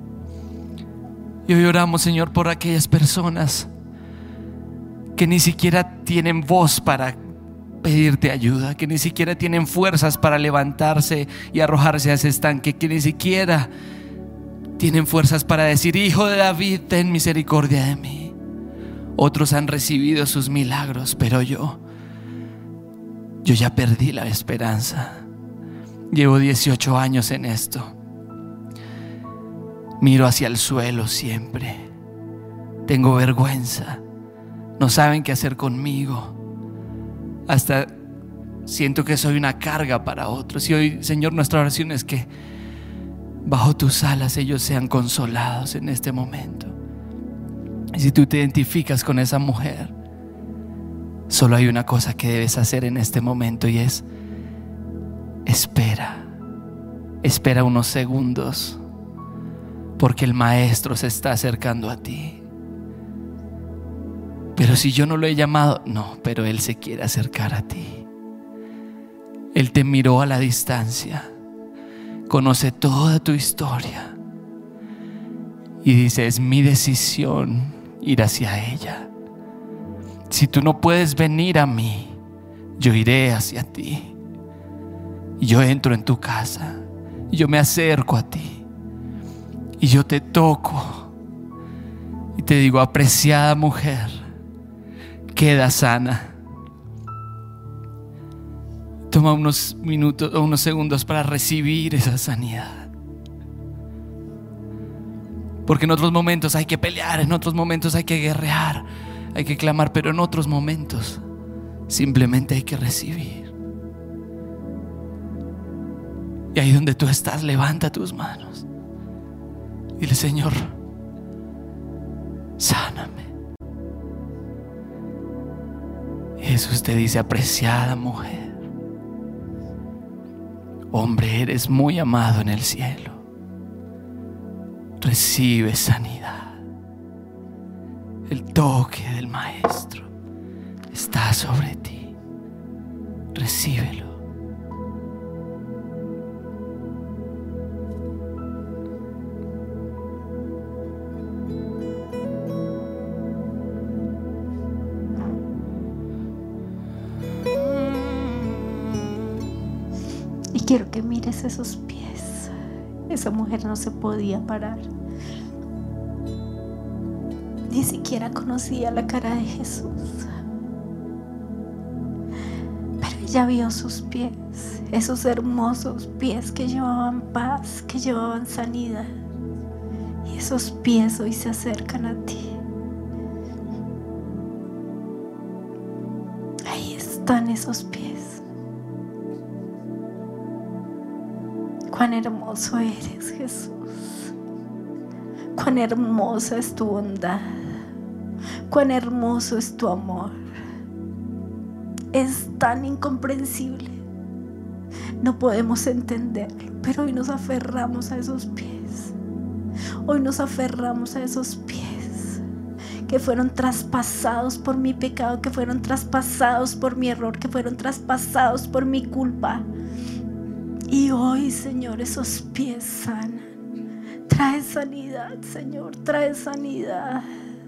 Y hoy oramos, Señor, por aquellas personas que ni siquiera tienen voz para pedirte ayuda, que ni siquiera tienen fuerzas para levantarse y arrojarse a ese estanque, que ni siquiera tienen fuerzas para decir: Hijo de David, ten misericordia de mí. Otros han recibido sus milagros, pero yo Yo ya perdí la esperanza. Llevo dieciocho años en esto. Miro hacia el suelo siempre. Tengo vergüenza. No saben qué hacer conmigo. Hasta siento que soy una carga para otros. Y hoy, Señor, nuestra oración es que bajo tus alas ellos sean consolados en este momento. Y si tú te identificas con esa mujer, solo hay una cosa que debes hacer en este momento, y es: espera. Espera unos segundos, porque el Maestro se está acercando a ti. Pero si yo no lo he llamado, no, pero Él se quiere acercar a ti. Él te miró a la distancia, conoce toda tu historia y dice: es mi decisión ir hacia ella. Si tú no puedes venir a mí, yo iré hacia ti. Y yo entro en tu casa, y yo me acerco a ti, y yo te toco, y te digo: apreciada mujer, queda sana. Toma unos minutos o unos segundos para recibir esa sanidad. Porque en otros momentos hay que pelear, en otros momentos hay que guerrear, hay que clamar, pero en otros momentos simplemente hay que recibir. Y ahí donde tú estás, levanta tus manos. Dile: Señor, sáname. Jesús te dice: apreciada mujer, hombre, eres muy amado en el cielo. Recibe sanidad. El toque del Maestro está sobre ti. Recíbelo. Y quiero que mires esos pies. Esa mujer no se podía parar. Ni siquiera conocía la cara de Jesús, pero ella vio sus pies, esos hermosos pies que llevaban paz, que llevaban sanidad. Y esos pies hoy se acercan a ti. Ahí están esos pies. Cuán hermoso eres, Jesús. Cuán hermosa es tu bondad. Cuán hermoso es tu amor. Es tan incomprensible. No podemos entenderlo, pero hoy nos aferramos a esos pies. Hoy nos aferramos a esos pies que fueron traspasados por mi pecado, que fueron traspasados por mi error, que fueron traspasados por mi culpa. Y hoy, Señor, esos pies sanan. Trae sanidad, Señor, trae sanidad.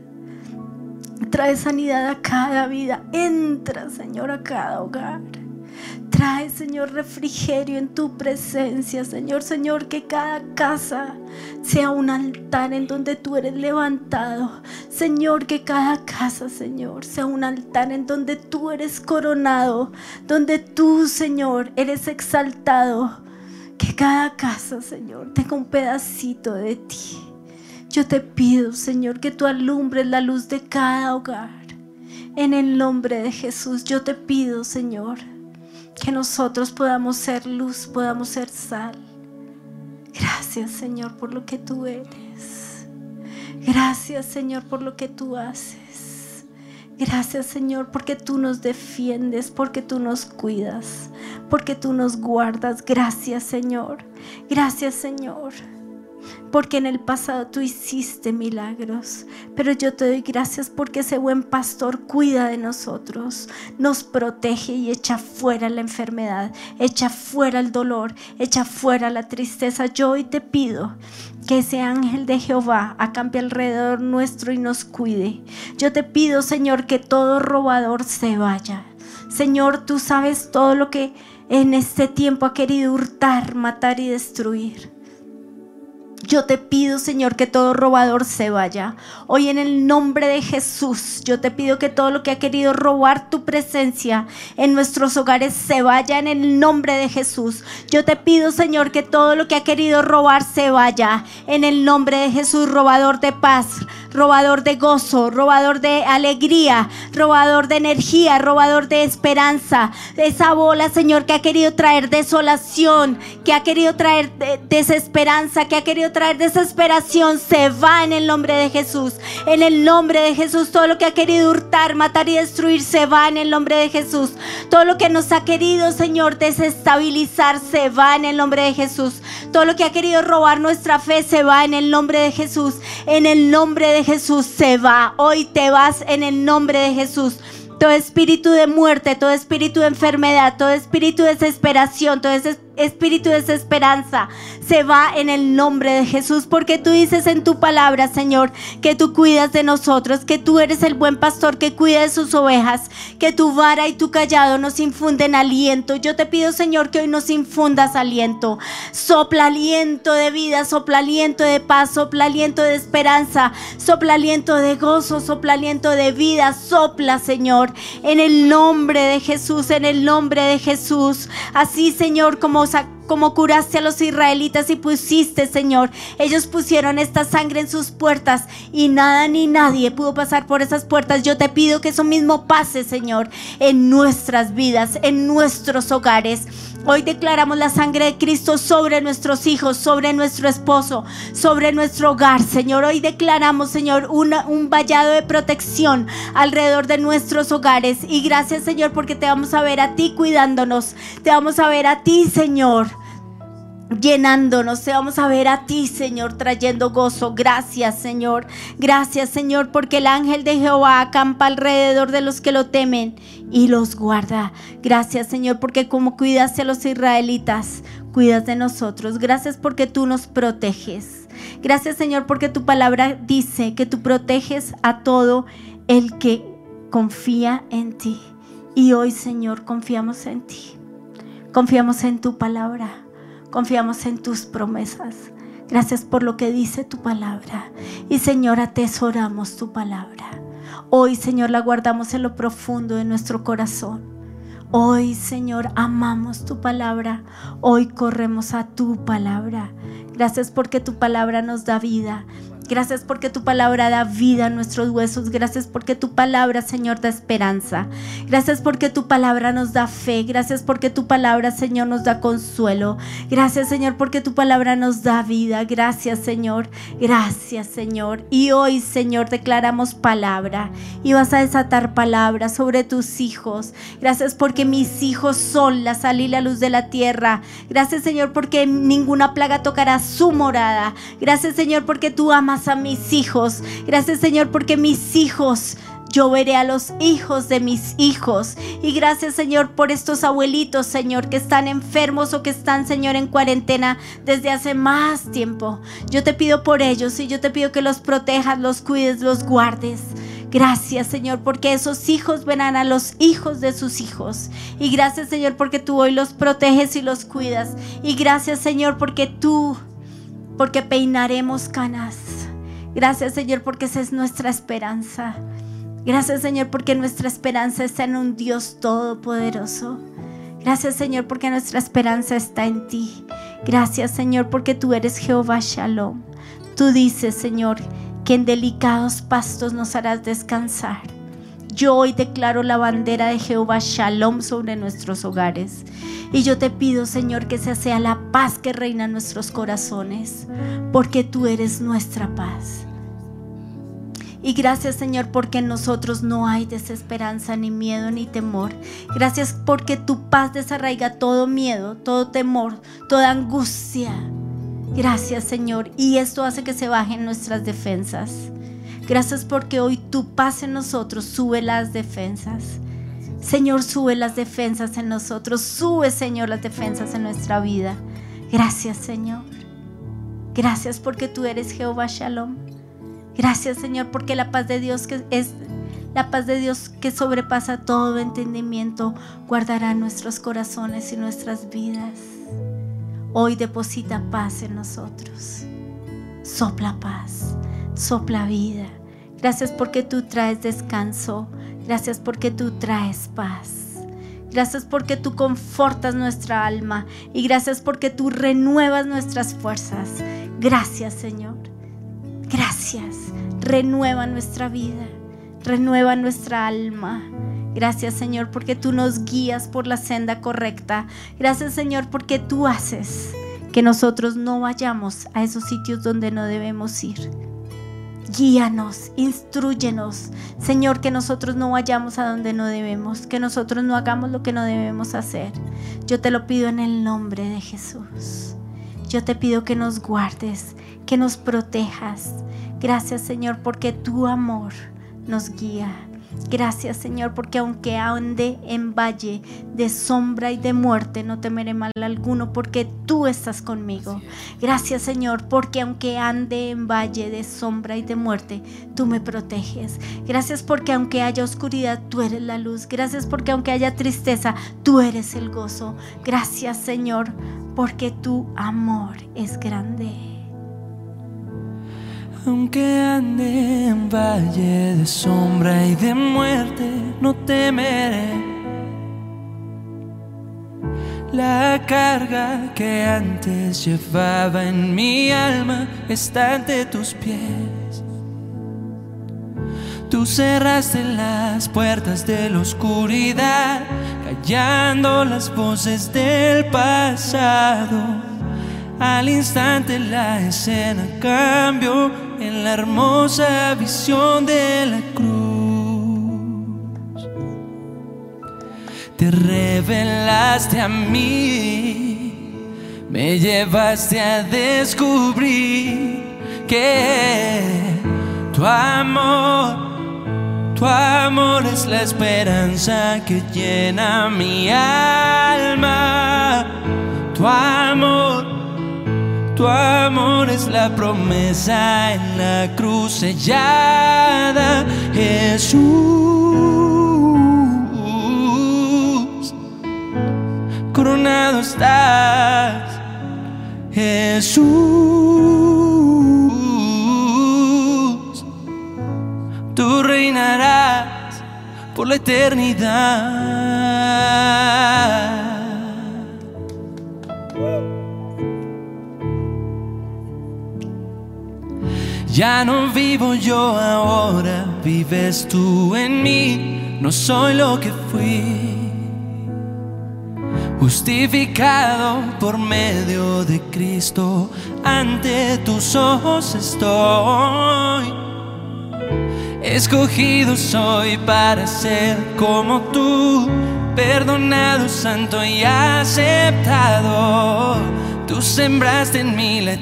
Trae sanidad a cada vida. Entra, Señor, a cada hogar. Trae, Señor, refrigerio en tu presencia, Señor. Señor, que cada casa sea un altar en donde tú eres levantado. Señor, que cada casa, Señor, sea un altar en donde tú eres coronado, donde tú, Señor, eres exaltado. Que cada casa, Señor, tenga un pedacito de ti. Yo te pido, Señor, que tú alumbres la luz de cada hogar. En el nombre de Jesús, yo te pido, Señor, que nosotros podamos ser luz, podamos ser sal. Gracias, Señor, por lo que tú eres. Gracias, Señor, por lo que tú haces. Gracias, Señor, porque tú nos defiendes, porque tú nos cuidas, porque tú nos guardas. Gracias, Señor. Gracias, Señor, porque en el pasado tú hiciste milagros, pero yo te doy gracias porque ese buen pastor cuida de nosotros, nos protege y echa fuera la enfermedad, echa fuera el dolor, echa fuera la tristeza. Yo hoy te pido que ese ángel de Jehová acampe alrededor nuestro y nos cuide. Yo te pido, Señor, que todo robador se vaya. Señor, tú sabes todo lo que en este tiempo ha querido hurtar, matar y destruir. Yo te pido, Señor, que todo robador se vaya. Hoy en el nombre de Jesús, yo te pido que todo lo que ha querido robar tu presencia en nuestros hogares se vaya en el nombre de Jesús. Yo te pido, Señor, que todo lo que ha querido robar se vaya en el nombre de Jesús. Robador de paz, robador de gozo, robador de alegría, robador de energía, robador de esperanza. Esa bola, Señor, que ha querido traer desolación, que ha querido traer de- desesperanza, que ha querido traer desesperación, se va en el nombre de Jesús. En el nombre de Jesús, todo lo que ha querido hurtar, matar y destruir se va en el nombre de Jesús. Todo lo que nos ha querido, Señor, desestabilizar se va en el nombre de Jesús. Todo lo que ha querido robar nuestra fe se va en el nombre de Jesús. En el nombre de Jesús se va. Hoy te vas en el nombre de Jesús. Todo espíritu de muerte, todo espíritu de enfermedad, todo espíritu de desesperación, todo ese espíritu de desesperanza se va en el nombre de Jesús, porque tú dices en tu palabra, Señor, que tú cuidas de nosotros, que tú eres el buen pastor que cuida de sus ovejas, que tu vara y tu callado nos infunden aliento. Yo te pido, Señor, que hoy nos infundas aliento. Sopla aliento de vida, sopla aliento de paz, sopla aliento de esperanza, sopla aliento de gozo, sopla aliento de vida. Sopla, Señor, en el nombre de Jesús, en el nombre de Jesús. Así, Señor, como como curaste a los israelitas y pusiste, Señor, ellos pusieron esta sangre en sus puertas y nada ni nadie pudo pasar por esas puertas. Yo te pido que eso mismo pase, Señor, en nuestras vidas, en nuestros hogares. Hoy declaramos la sangre de Cristo sobre nuestros hijos, sobre nuestro esposo, sobre nuestro hogar, Señor. Hoy declaramos, Señor, una, un vallado de protección alrededor de nuestros hogares. Y gracias, Señor, porque te vamos a ver a ti cuidándonos. Te vamos a ver a ti, Señor, llenándonos. Te vamos a ver a ti, Señor, trayendo gozo. Gracias, Señor. Gracias, Señor, porque el ángel de Jehová acampa alrededor de los que lo temen y los guarda. Gracias, Señor, porque como cuidaste a los israelitas, cuidas de nosotros. Gracias porque tú nos proteges. Gracias, Señor, porque tu palabra dice que tú proteges a todo el que confía en ti. Y hoy, Señor, confiamos en ti. Confiamos en tu palabra. Confiamos en tus promesas. Gracias por lo que dice tu palabra. Y, Señor, atesoramos tu palabra. Hoy, Señor, la guardamos en lo profundo de nuestro corazón. Hoy, Señor, amamos tu palabra. Hoy corremos a tu palabra. Gracias porque tu palabra nos da vida. Gracias porque tu palabra da vida a nuestros huesos. Gracias porque tu palabra, Señor, da esperanza. Gracias porque tu palabra nos da fe. Gracias porque tu palabra, Señor, nos da consuelo. Gracias, Señor, porque tu palabra nos da vida. Gracias, Señor. Gracias, Señor. Y hoy, Señor, declaramos palabra. Y vas a desatar palabra sobre tus hijos. Gracias porque mis hijos son la sal y la luz de la tierra. Gracias, Señor, porque ninguna plaga tocará su morada. Gracias, Señor, porque tú amas a mis hijos. Gracias, Señor, porque mis hijos Yo veré a los hijos de mis hijos. Y gracias, Señor, por estos abuelitos, Señor, que están enfermos o que están, Señor, en cuarentena desde hace más tiempo. Yo te pido por ellos y yo te pido que los protejas, los cuides, los guardes. Gracias, Señor, porque esos hijos verán a los hijos de sus hijos. Y gracias, Señor, porque tú hoy los proteges y los cuidas. Y gracias, Señor, porque tú, porque peinaremos canas. Gracias, Señor, porque esa es nuestra esperanza. Gracias, Señor, porque nuestra esperanza está en un Dios todopoderoso. Gracias, Señor, porque nuestra esperanza está en ti. Gracias, Señor, porque tú eres Jehová Shalom. Tú dices, Señor, que en delicados pastos nos harás descansar. Yo hoy declaro la bandera de Jehová Shalom sobre nuestros hogares. Y yo te pido, Señor, que esa sea la paz que reina en nuestros corazones, porque tú eres nuestra paz. Y gracias, Señor, porque en nosotros no hay desesperanza, ni miedo, ni temor. Gracias porque tu paz desarraiga todo miedo, todo temor, toda angustia. Gracias, Señor, y esto hace que se bajen nuestras defensas. Gracias porque hoy tu paz en nosotros sube las defensas. Señor, sube las defensas en nosotros. Sube, Señor, las defensas en nuestra vida. Gracias, Señor. Gracias porque tú eres Jehová Shalom. Gracias, Señor, porque la paz de Dios que es la paz de Dios que sobrepasa todo entendimiento guardará nuestros corazones y nuestras vidas. Hoy deposita paz en nosotros. Sopla paz, sopla vida. Gracias porque tú traes descanso. Gracias porque tú traes paz. Gracias porque tú confortas nuestra alma. Y gracias porque tú renuevas nuestras fuerzas. Gracias, Señor. Gracias. Renueva nuestra vida. Renueva nuestra alma. Gracias, Señor, porque tú nos guías por la senda correcta. Gracias, Señor, porque tú haces que nosotros no vayamos a esos sitios donde no debemos ir. Guíanos, instrúyenos, Señor, que nosotros no vayamos a donde no debemos, que nosotros no hagamos lo que no debemos hacer. Yo te lo pido en el nombre de Jesús. Yo te pido que nos guardes, que nos protejas. Gracias, Señor, porque tu amor nos guía. Gracias, Señor, porque aunque ande en valle de sombra y de muerte, no temeré mal alguno, porque tú estás conmigo. Gracias, Señor, porque aunque ande en valle de sombra y de muerte, tú me proteges. Gracias porque aunque haya oscuridad, tú eres la luz. Gracias porque aunque haya tristeza, tú eres el gozo. Gracias, Señor, porque tu amor es grande. Aunque ande en valle de sombra y de muerte, no temeré. La carga que antes llevaba en mi alma está ante tus pies. Tú cerraste las puertas de la oscuridad, callando las voces del pasado. Al instante la escena cambió en la hermosa visión de la cruz. Te revelaste a mí, me llevaste a descubrir que tu amor, tu amor es la esperanza que llena mi alma. Tu amor, tu amor es la promesa en la cruz sellada. Jesús, coronado estás. Jesús, tú reinarás por la eternidad. Ya no vivo yo ahora, vives tú en mí. No soy lo que fui, justificado por medio de Cristo. Ante tus ojos estoy, escogido soy para ser como tú, perdonado, santo y aceptado. Tú sembraste en mí la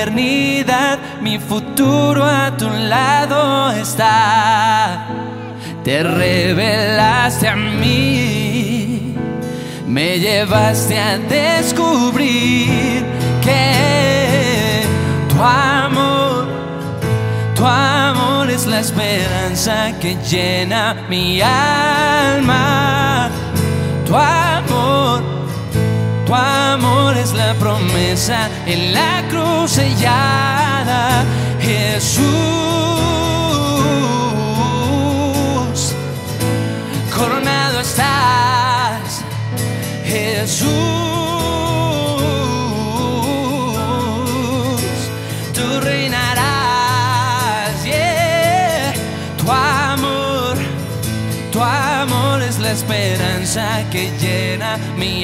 eternidad, mi futuro a tu lado está. te revelaste a mí, me llevaste a descubrir que tu amor, tu amor es la esperanza que llena mi alma. Tu amor, tu amor es la promesa en la cruz sellada. Jesús, coronado estás. Jesús, tú reinarás. Yeah. Tu amor, tu amor es la esperanza que llena mi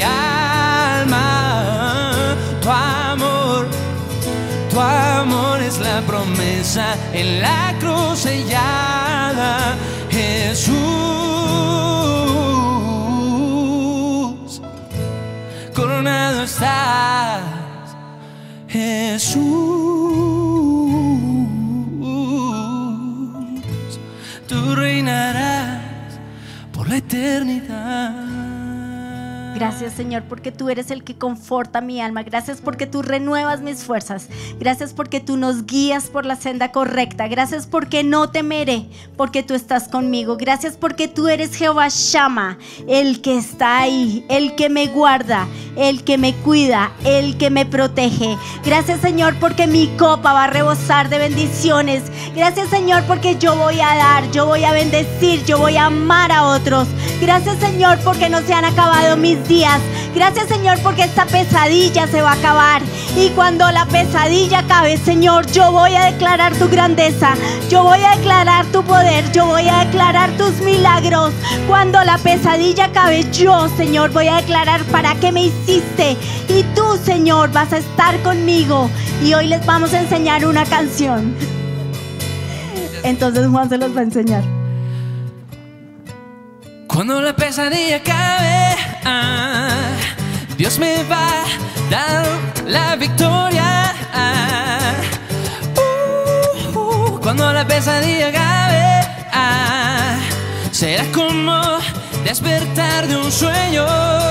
alma. Tu amor, tu amor es la promesa en la cruz sellada. Jesús, coronado estás. Jesús, tú reinarás por la eternidad. Gracias, Señor, porque tú eres el que conforta mi alma. Gracias porque tú renuevas mis fuerzas. Gracias porque tú nos guías por la senda correcta. Gracias porque no temeré, porque tú estás conmigo. Gracias porque tú eres Jehová Shammah, el que está ahí, el que me guarda, el que me cuida, el que me protege. Gracias, Señor, porque mi copa va a rebosar de bendiciones. Gracias, Señor, porque yo voy a dar, yo voy a bendecir, yo voy a amar a otros. Gracias, Señor, porque no se han acabado mis días. Gracias, Señor, porque esta pesadilla se va a acabar. Y cuando la pesadilla acabe, Señor, yo voy a declarar tu grandeza, yo voy a declarar tu poder, yo voy a declarar tus milagros. Cuando la pesadilla acabe, yo, Señor, voy a declarar para qué me hiciste. Y tú, Señor, vas a estar conmigo. Y hoy les vamos a enseñar una canción. Entonces Juan se los va a enseñar. Cuando la pesadilla acabe, ah, Dios me va a dar la victoria. Ah, uh, uh, cuando la pesadilla acabe, ah, será como despertar de un sueño,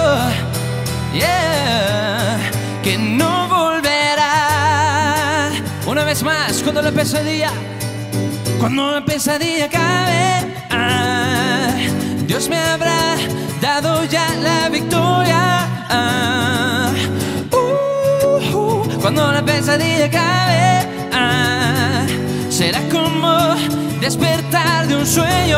yeah, que no volverá. Una vez más, cuando la pesadilla, cuando la pesadilla acabe, ah, Dios me habrá dado ya la victoria. Ah, uh, uh, cuando la pesadilla acabe, ah, será como despertar de un sueño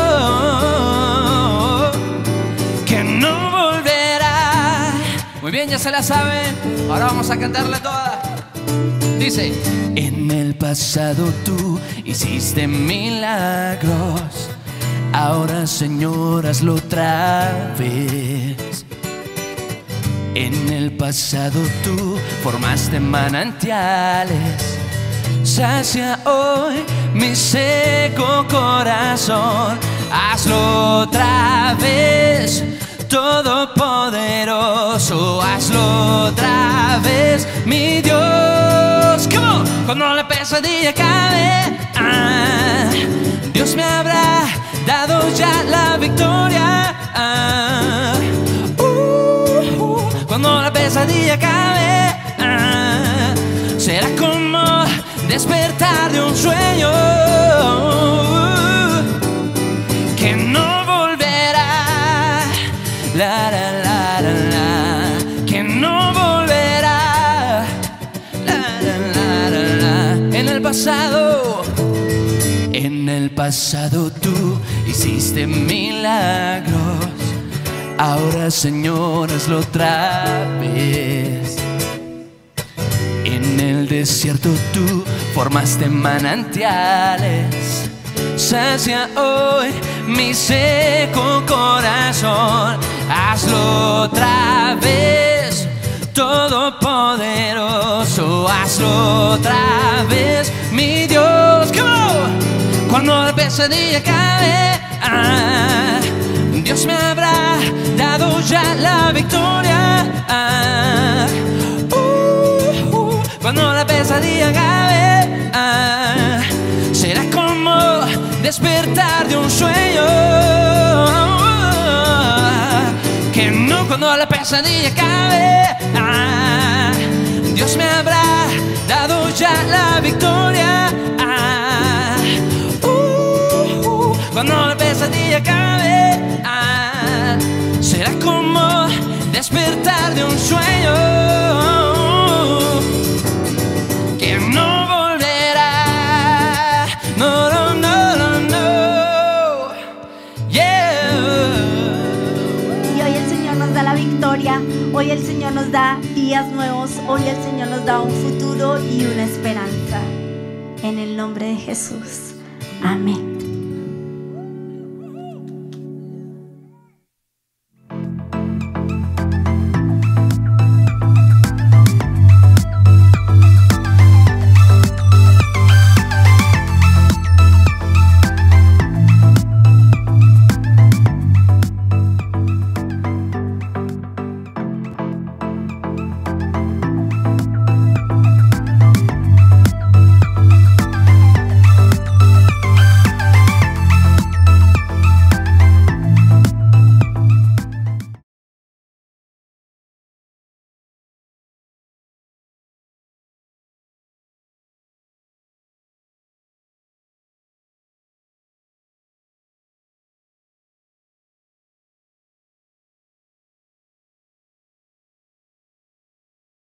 que no volverá. Muy bien, ya se la saben. Ahora vamos a cantarla toda. Dice: en el pasado tú hiciste milagros, ahora, Señor, hazlo otra vez. En el pasado tú formaste manantiales, sacia hoy mi seco corazón. Hazlo otra vez, Todopoderoso. Hazlo otra vez, mi Dios. Come on. Cuando la pesadilla acabe, ah, Dios me habrá dado ya la victoria. Ah, uh, uh, cuando la pesadilla acabe, ah, será como despertar de un sueño que no volverá. La, la, la, la, la, que no volverá. La, la, la, la, la. En el pasado, en el pasado tú hiciste milagros, ahora, Señor, hazlo otra vez. En el desierto tú formaste manantiales, sacia hoy mi seco corazón. Hazlo otra vez, Todopoderoso. Hazlo otra vez, mi Dios. Come on. Cuando la pesadilla acabe, ah, Dios me habrá dado ya la victoria. Ah, uh, uh, cuando la pesadilla acabe, ah, será como despertar de un sueño pesadilla acabe, ah, Dios me habrá dado ya la victoria. Ah, uh, uh, cuando la pesadilla acabe, ah, será como despertar de un sueño que no volverá. No, no, no, no, no. Yeah. Y hoy el Señor nos da la victoria. Hoy el Señor nos da días nuevos. Hoy el Señor nos da un futuro y una esperanza. En el nombre de Jesús. Amén.